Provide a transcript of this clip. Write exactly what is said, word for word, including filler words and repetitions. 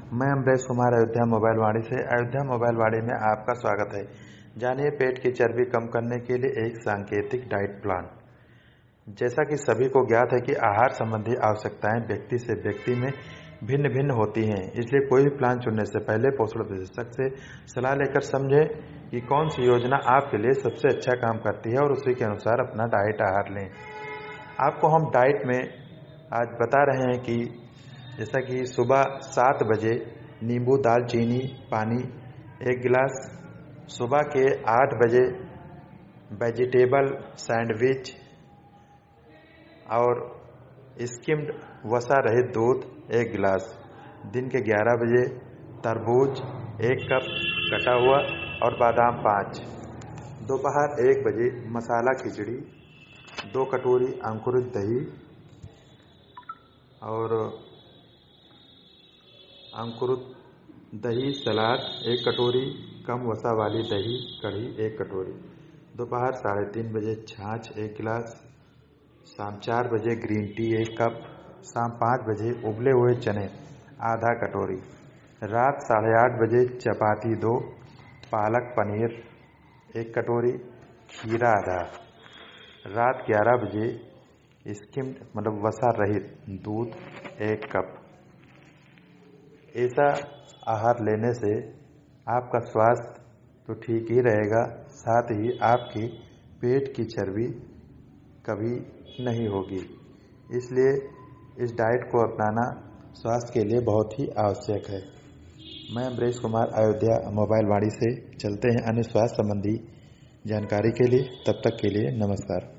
मैं अमरेश कुमार अयोध्या मोबाइल वाणी से अयोध्या मोबाइल वाणी में आपका स्वागत है। जानिए पेट की चर्बी कम करने के लिए एक सांकेतिक डाइट प्लान। जैसा कि सभी को ज्ञात है कि आहार संबंधी आवश्यकताएं व्यक्ति से व्यक्ति में भिन्न भिन्न होती हैं, इसलिए कोई भी प्लान चुनने से पहले पोषण विशेषज्ञ से सलाह लेकर समझें कि कौन सी योजना आपके लिए सबसे अच्छा काम करती है और उसी के अनुसार अपना डाइट आहार लें। आपको हम डाइट में आज बता रहे हैं कि जैसा कि सुबह सात बजे नींबू दालचीनी पानी एक गिलास, सुबह के आठ बजे वेजिटेबल सैंडविच और स्किम्ड वसा रहित दूध एक गिलास, दिन के ग्यारह बजे तरबूज एक कप कटा हुआ और बादाम पाँच, दोपहर एक बजे मसाला खिचड़ी दो कटोरी अंकुरित दही और अंकुरित दही सलाद एक कटोरी, कम वसा वाली दही कढ़ी एक कटोरी, दोपहर साढ़े तीन बजे छाछ एक गिलास, शाम चार बजे ग्रीन टी एक कप, शाम पाँच बजे उबले हुए चने आधा कटोरी, रात साढ़े आठ बजे चपाती दो, पालक पनीर एक कटोरी, खीरा आधा, रात ग्यारह बजे स्किम्ड मतलब वसा रहित दूध एक कप। ऐसा आहार लेने से आपका स्वास्थ्य तो ठीक ही रहेगा, साथ ही आपकी पेट की चर्बी कभी नहीं होगी। इसलिए इस डाइट को अपनाना स्वास्थ्य के लिए बहुत ही आवश्यक है। मैं अमरेश कुमार अयोध्या मोबाइल वाणी से चलते हैं अन्य स्वास्थ्य संबंधी जानकारी के लिए। तब तक के लिए नमस्कार।